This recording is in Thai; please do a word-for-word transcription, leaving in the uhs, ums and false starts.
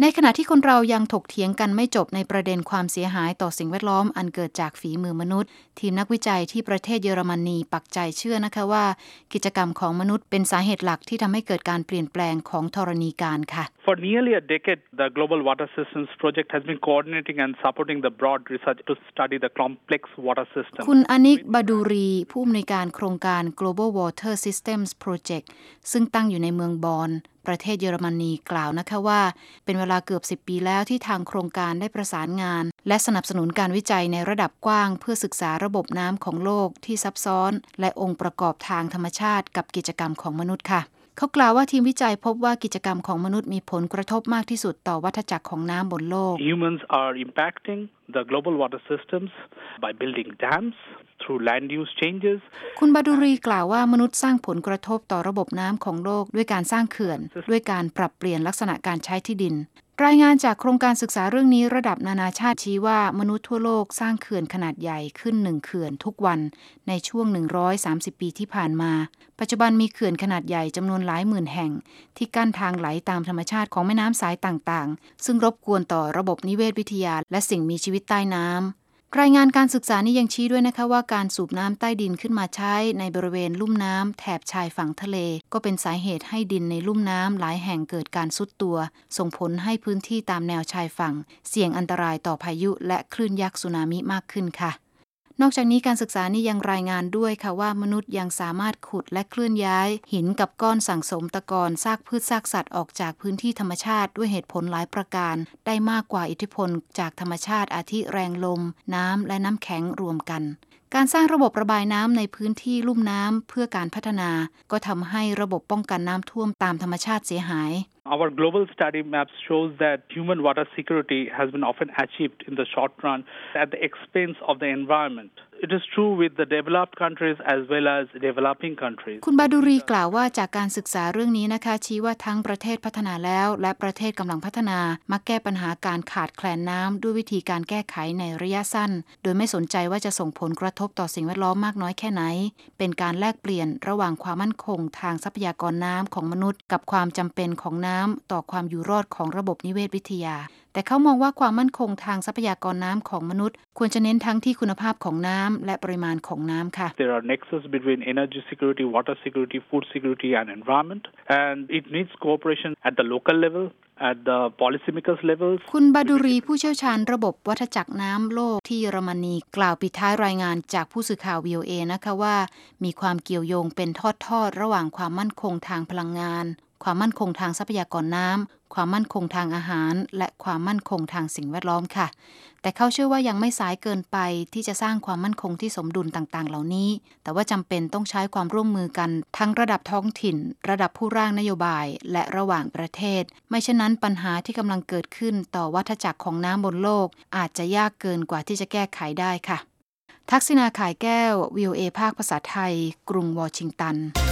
ในขณะที่คนเรายังถกเถียงกันไม่จบในประเด็นความเสียหายต่อสิ่งแวดล้อมอันเกิดจากฝีมือมนุษย์ทีมนักวิจัยที่ประเทศเยอรมนีปักใจเชื่อนะคะว่ากิจกรรมของมนุษย์เป็นสาเหตุหลักที่ทำให้เกิดการเปลี่ยนแปลงของธรณีกาลค่ะ For nearly a decade, the Global Water Systems Project has been coordinating and supporting the broad research to study the complex water system. คุณอนิก บาดูรีผู้อำนวยการโครงการ Global Water Systems Project ซึ่งตั้งอยู่ในเมืองบอนประเทศเยอรมนีกล่าวนะคะว่าเป็นเวลาเกือบสิบปีแล้วที่ทางโครงการได้ประสานงานและสนับสนุนการวิจัยในระดับกว้างเพื่อศึกษาระบบน้ำของโลกที่ซับซ้อนและองค์ประกอบทางธรรมชาติกับกิจกรรมของมนุษย์ค่ะเขากล่าวว่าทีมวิจัยพบว่ากิจกรรมของมนุษย์มีผลกระทบมากที่สุดต่อวัฏจักรของน้ำบนโลก Humans are impacting the global water systems by building dams through land use changes คุณบาดูรีกล่าวว่ามนุษย์สร้างผลกระทบต่อระบบน้ำของโลกด้วยการสร้างเขื่อนด้วยการปรับเปลี่ยนลักษณะการใช้ที่ดินรายงานจากโครงการศึกษาเรื่องนี้ระดับนานาชาติชี้ว่ามนุษย์ทั่วโลกสร้างเขื่อนขนาดใหญ่ขึ้นหนึ่งเขื่อนทุกวันในช่วงหนึ่งร้อยสามสิบปีที่ผ่านมาปัจจุบันมีเขื่อนขนาดใหญ่จำนวนหลายหมื่นแห่งที่กั้นทางไหลตามธรรมชาติของแม่น้ำสายต่างๆซึ่งรบกวนต่อระบบนิเวศวิทยาและสิ่งมีชีวิตใต้น้ำรายงานการศึกษานี้ยังชี้ด้วยนะคะว่าการสูบน้ำใต้ดินขึ้นมาใช้ในบริเวณลุ่มน้ำแถบชายฝั่งทะเลก็เป็นสาเหตุให้ดินในลุ่มน้ำหลายแห่งเกิดการทรุดตัวส่งผลให้พื้นที่ตามแนวชายฝั่งเสี่ยงอันตรายต่อพายุและคลื่นยักษ์สึนามิมากขึ้นค่ะนอกจากนี้การศึกษานี้ยังรายงานด้วยค่ะว่ามนุษย์ยังสามารถขุดและเคลื่อนย้ายหินกับก้อนสั่งสมตะกอนซากพืชซากสัตว์ออกจากพื้นที่ธรรมชาติด้วยเหตุผลหลายประการได้มากกว่าอิทธิพลจากธรรมชาติอาทิแรงลมน้ำและน้ำแข็งรวมกันการสร้างระบบระบายน้ำในพื้นที่ลุ่มน้ำเพื่อการพัฒนาก็ทำให้ระบบป้องกันน้ำท่วมตามธรรมชาติเสียหาย Our global study map shows that human water security has been often achieved in the short run at the expense of the environment. It is true with the developed countries as well as developing countries. คุณบาดูรีกล่าวว่าจากการศึกษาเรื่องนี้นะคะชี้ว่าทั้งประเทศพัฒนาแล้วและประเทศกำลังพัฒนามักแก้ปัญหาการขาดแคลนน้ำด้วยวิธีการแก้ไขในระยะสั้นโดยไม่สนใจว่าจะส่งผลกระทบต่อสิ่งแวดล้อมมากน้อยแค่ไหนเป็นการแลกเปลี่ยนระหว่างความมั่นคงทางทรัพยากรน้ำของมนุษย์กับความจำเป็นของน้ำต่อความอยู่รอดของระบบนิเวศวิทยาแต่เขามองว่าความมั่นคงทางทรัพยากรน้ำของมนุษย์ควรจะเน้นทั้งที่คุณภาพของน้ำและปริมาณของน้ำค่ะ There are nexus between energy security, water security, food security and environment and it needs cooperation at the local level, at the policymakers levels. คุณบาดูรีผู้เชี่ยวชาญระบบวัฏจักรน้ำโลกที่เยอรมนีกล่าวปิดท้ายรายงานจากผู้สื่อข่าว วี โอ เอ นะคะว่ามีความเกี่ยวโยงเป็นทอดๆระหว่างความมั่นคงทางพลังงานความมั่นคงทางทรัพยากรน้ำความมั่นคงทางอาหารและความมั่นคงทางสิ่งแวดล้อมค่ะแต่เขาเชื่อว่ายังไม่สายเกินไปที่จะสร้างความมั่นคงที่สมดุลต่างๆเหล่านี้แต่ว่าจำเป็นต้องใช้ความร่วมมือกันทั้งระดับท้องถิ่นระดับผู้ร่างนโยบายและระหว่างประเทศไม่เช่นนั้นปัญหาที่กำลังเกิดขึ้นต่อวัฏจักรของน้ำบนโลกอาจจะยากเกินกว่าที่จะแก้ไขได้ค่ะทักษิณา ข่ายแก้ว วี โอ เอ ภาคภาษาไทยกรุงวอชิงตัน